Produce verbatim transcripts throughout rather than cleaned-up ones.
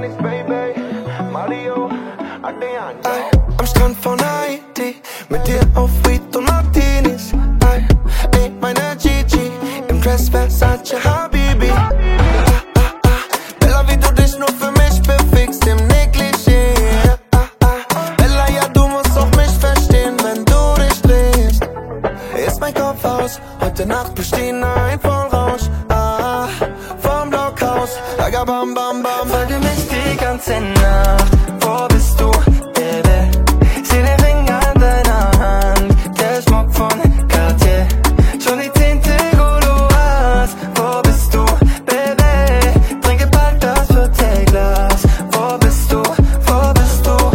Phoenix, baby. Mario, Adrian. Ay, am Strand von Haiti, mit dir auf Weed und Martinis. Ay, ey, meine Gigi, im Dress Versace Habibi. Ah, ah, ah, Bella, wie du dich nur für mich bewegst im Negligé. Ah, ah, Bella, ja, du musst auch mich verstehen, wenn du dich drehst. Ist mein Kopf aus, heute Nacht bestehen ein Vollrausch. Ah, vom Blockhaus, Lager bam bam bam. Folge mich die ganze Nacht, wo bist du, Baby? Seh den Ring an deiner Hand, der Schmuck von Cartier, schon die zehnte Gouloirs. Wo bist du, Baby? Trinke bald das vierte Glas. Wo bist du, wo bist du?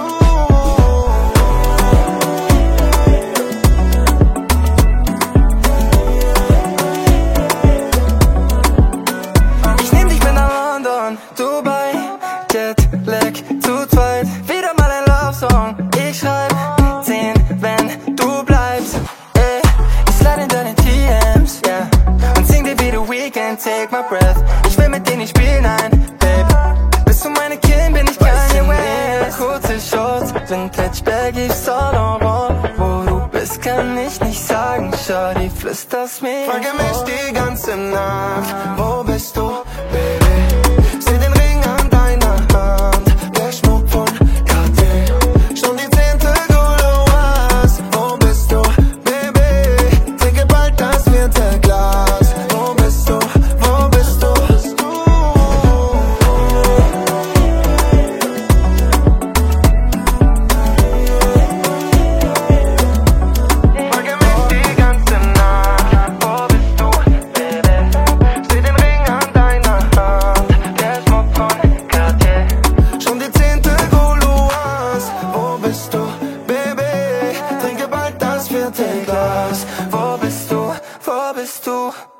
Ich nehm dich mit nach London, Dubai, Jetlag, zu zweit, wieder mal ein Love-Song. Ich schreib zehn, wenn du bleibst. Ey, ich slide in deine D Ms, yeah, und sing dir wie The Weeknd, take my breath. Ich will mit dir nicht spielen, nein, Babe. Bist du meine Kind, bin ich Kanye West. Kurze Shorts, Vintage Baggy, Saint Laurent. Wo du bist, kann ich nicht sagen, Shawty, flüster's mir. Frage mich die ganze Nacht, wo bist du, Baby? Seh den Ring an deiner Hand, der Schmuck von Cartier, schon die zehnte Gouloirs. Wo bist du, Baby? Trinke bald das vierte Glas. Wo bist du, wo bist du? Frage mich die ganze Nacht, wo bist du, Baby? Seh den Ring an deiner Hand, der Schmuck von Cartier, schon die zehnte Gouloirs. Wo bist du, Baby? Trinke bald das vierte Glas. Wo bist du, wo bist du?